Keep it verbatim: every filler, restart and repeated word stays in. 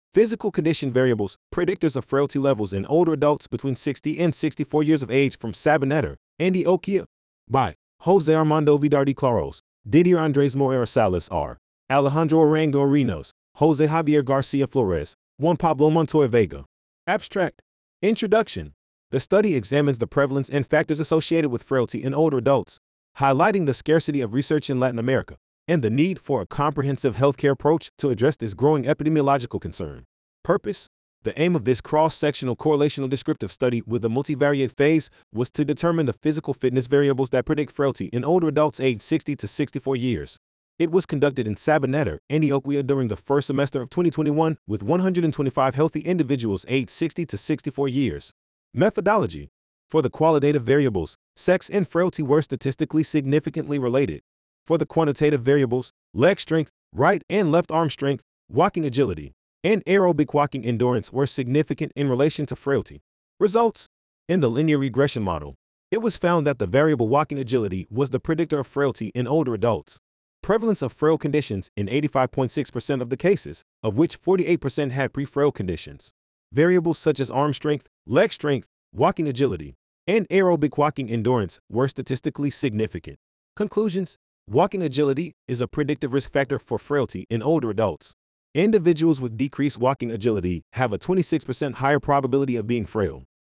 Physical condition variables, predictors of frailty levels in older adults between sixty and sixty-four years of age from Sabanetter, Antioquia. By Jose Armando Vidardi Claros, Didier Andres Moreira Salas R. Alejandro Arango Arenas, Jose Javier Garcia Flores, Juan Pablo Montoya Vega. Abstract. Introduction. The study examines the prevalence and factors associated with frailty in older adults, highlighting the scarcity of research in Latin America and the need for a comprehensive healthcare approach to address this growing epidemiological concern. Purpose. The aim of this cross-sectional correlational descriptive study with a multivariate phase was to determine the physical fitness variables that predict frailty in older adults aged sixty to sixty-four years. It was conducted in Sabanetter, Antioquia during the first semester of twenty twenty-one with one hundred twenty-five healthy individuals aged sixty to sixty-four years. Methodology. For the qualitative variables, sex and frailty were statistically significantly related. For the quantitative variables, leg strength, right and left arm strength, walking agility, and aerobic walking endurance were significant in relation to frailty. Results. In the linear regression model, it was found that the variable walking agility was the predictor of frailty in older adults. Prevalence of frail conditions in eighty-five point six percent of the cases, of which forty-eight percent had pre-frail conditions. Variables such as arm strength, leg strength, walking agility, and aerobic walking endurance were statistically significant. Conclusions. Walking agility is a predictive risk factor for frailty in older adults. Individuals with decreased walking agility have a twenty-six percent higher probability of being frail.